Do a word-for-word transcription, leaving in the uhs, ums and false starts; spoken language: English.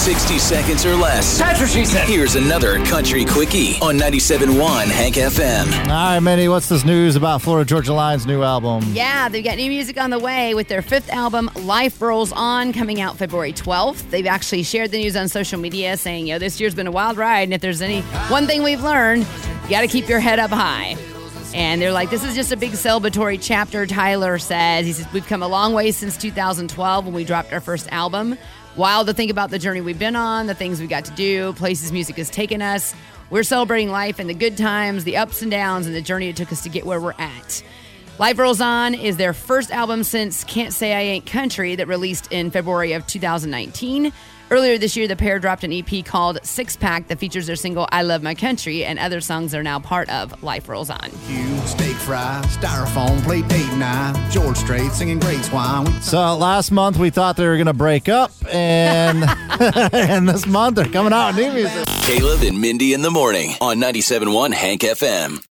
sixty seconds or less. That's what she said. Here's another Country Quickie on ninety-seven point one Hank F M. All right, Minnie, what's this news about Florida Georgia Line's new album? Yeah, they've got new music on the way with their fifth album, Life Rolls On, coming out February twelfth. They've actually shared the news on social media saying, you know, this year's been a wild ride, and if there's any one thing we've learned, you got to keep your head up high. And they're like, this is just a big celebratory chapter, Tyler says. He says, we've come a long way since two thousand twelve when we dropped our first album. Wild to think about the journey we've been on, the things we got to do, places music has taken us. We're celebrating life and the good times, the ups and downs, and the journey it took us to get where we're at. Life Rolls On is their first album since Can't Say I Ain't Country that released in February of two thousand nineteen. Earlier this year, the pair dropped an E P called Six Pack that features their single I Love My Country, and other songs are now part of Life Rolls On. You steak fry, styrofoam, plate date night, George Strait singing Great Swine. So last month we thought they were going to break up, and and this month they're coming out with new music. Caleb and Mindy in the morning on ninety-seven point one Hank F M.